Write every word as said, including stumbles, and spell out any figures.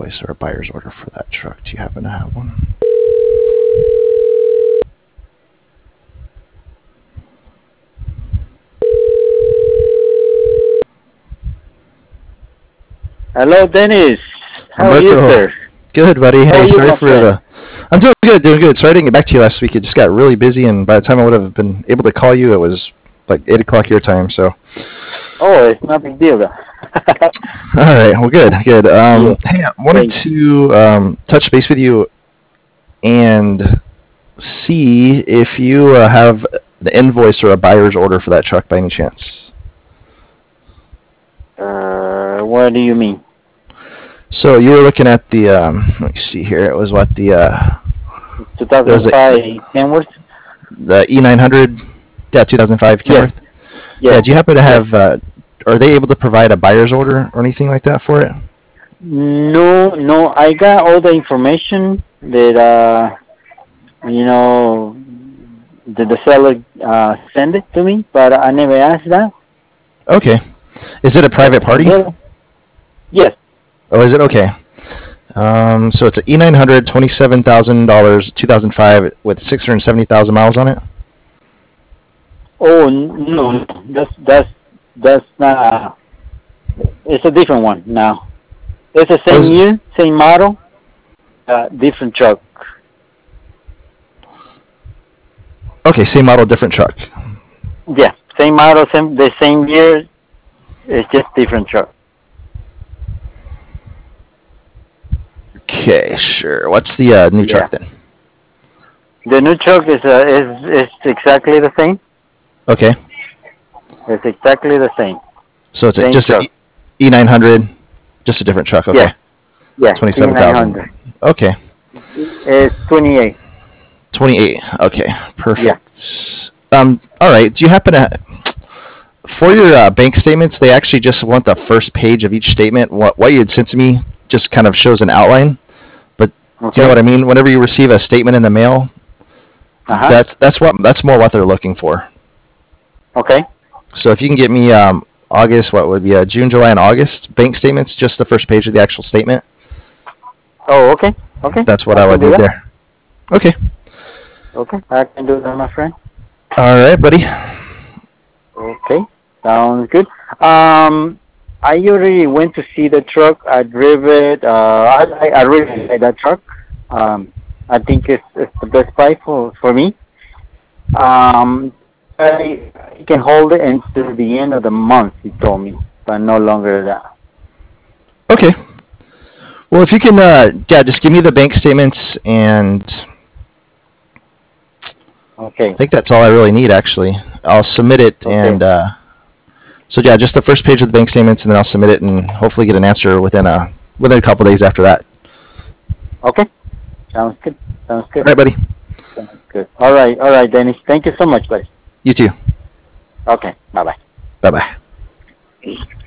invoice or a buyer's order for that truck. Do you happen to have one? Hello, Dennis. How are you, Humberto. sir? Good, buddy. How Hey, are you, sorry my for friend? the. I'm doing good, doing good. Sorry I didn't get back to you last week. It just got really busy, and by the time I would have been able to call you, it was like eight o'clock your time. So, Oh, it's not a big deal. all right. Well, good, good. Um, Yeah. hey, I wanted Thanks. to um, touch base with you and see if you uh, have the invoice or a buyer's order for that truck by any chance. Uh, what do you mean? So you were looking at the. Um, let me see here. It was what the. Uh, There's a- two thousand five Kenworth? the E nine hundred. Yeah, two thousand five Yes. Kenworth. Yes. Yeah. Do you happen to have? Uh, are they able to provide a buyer's order or anything like that for it? No, no. I got all the information that uh, you know, that the seller uh sent it to me, but I never asked that. Okay. Is it a private party? Yeah. Yes. Oh, is it okay? Um, so it's an E nine hundred, twenty-seven thousand dollars, two thousand five, with six hundred seventy thousand miles on it. Oh n- no, that's that's that's not. It's a different one now. It's the Oh, same is it? year, same model, uh, different truck. Okay, same model, different truck. Yeah, same model, same the same year. It's just different truck. Okay, sure. What's the uh, new Yeah. truck then? The new truck is uh, is is exactly the same. Okay, It's exactly the same. so it's a, Same just truck. an E nine hundred, just a different truck. Okay, Yeah. Yeah. twenty-seven thousand. Okay, It's twenty-eight. twenty-eight. Okay, perfect. Um, all right. Do you happen to for your uh, bank statements? They actually just want the first page of each statement. What what you had sent to me just kind of shows an outline. Okay. Do you know what I mean? Whenever you receive a statement in the mail, Uh-huh. that's that's what that's more what they're looking for. Okay. So if you can get me um, August, what would be uh, June, July, and August bank statements, just the first page of the actual statement. Oh, okay. Okay. That's what I, I would can do need that. there. Okay. Okay. I can do that, my friend. All right, buddy. Okay. Sounds good. Um, I already went to see the truck. I drove it. Uh, I, I, I really like that truck. Um, I think it's, it's the best price for, for me. Um, I, I can hold it until the end of the month, he told me, but no longer than that. Okay. Well, if you can, uh, yeah, just give me the bank statements, and Okay. I think that's all I really need, actually. I'll submit it, Okay. and uh, so yeah, just the first page of the bank statements, and then I'll submit it, and hopefully get an answer within a within a couple days after that. Okay. Sounds good. Sounds All good. right, buddy. Sounds good. All right. All right, Dennis. Thank you so much, guys. You too. Okay. Bye-bye. Bye bye.